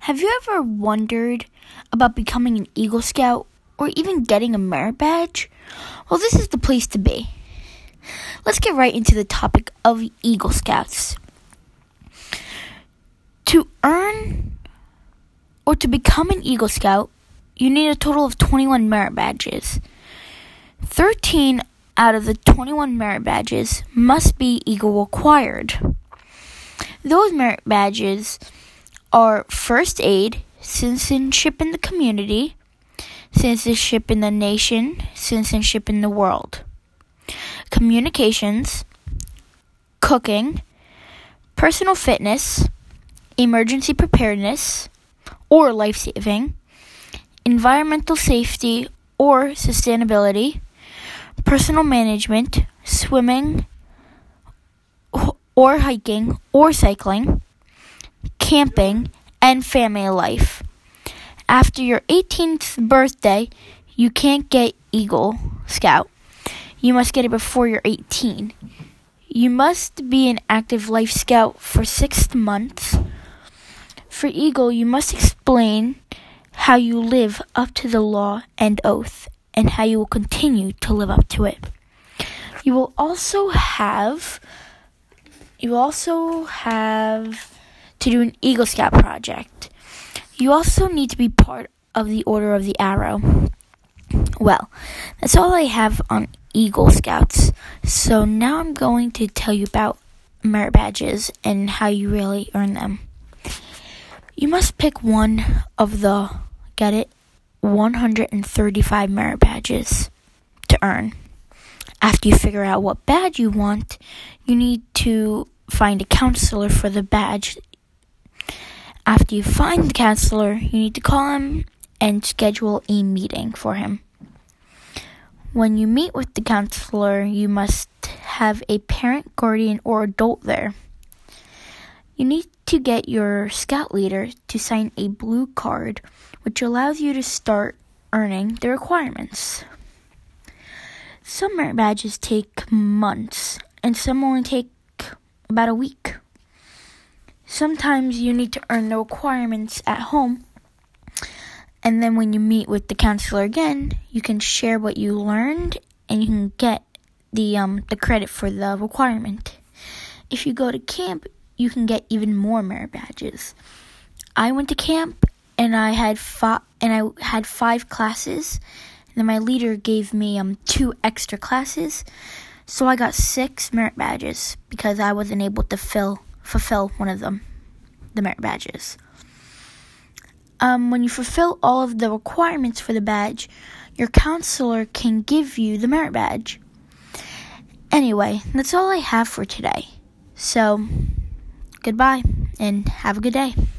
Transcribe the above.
Have you ever wondered about becoming an Eagle Scout or even getting a merit badge? Well, this is the place to be. Let's get right into the topic of Eagle Scouts. To earn or to become an Eagle Scout, you need a total of 21 merit badges. 13 out of the 21 merit badges must be Eagle acquired. Those merit badges are first aid, citizenship in the community, citizenship in the nation, citizenship in the world, communications, cooking, personal fitness, emergency preparedness or life-saving, environmental safety or sustainability, personal management, swimming or hiking or cycling, camping, and family life. After your 18th birthday, you can't get Eagle Scout. You must get it before you're 18. You must be an active Life Scout for 6 months. For Eagle, you must explain how you live up to the law and oath, and how you will continue to live up to it. You will also have to do an Eagle Scout project. You also need to be part of the Order of the Arrow. Well, that's all I have on Eagle Scouts. So now I'm going to tell you about merit badges and how you really earn them. You must pick one of the, 135 merit badges to earn. After you figure out what badge you want, you need to find a counselor for the badge. After you find the counselor, you need to call him and schedule a meeting for him. When you meet with the counselor, you must have a parent, guardian, or adult there. You need to get your scout leader to sign a blue card, which allows you to start earning the requirements. Some merit badges take months, and some only take about a week. Sometimes you need to earn the requirements at home, and then when you meet with the counselor again, you can share what you learned, and you can get the credit for the requirement. If you go to camp, you can get even more merit badges. I went to camp, and I had 5 classes, and then my leader gave me 2 extra classes, so I got 6 merit badges because I wasn't able to fulfill one of them, the merit badges. When you fulfill all of the requirements for the badge, your counselor can give you the merit badge. Anyway, that's all I have for today. So, goodbye and have a good day.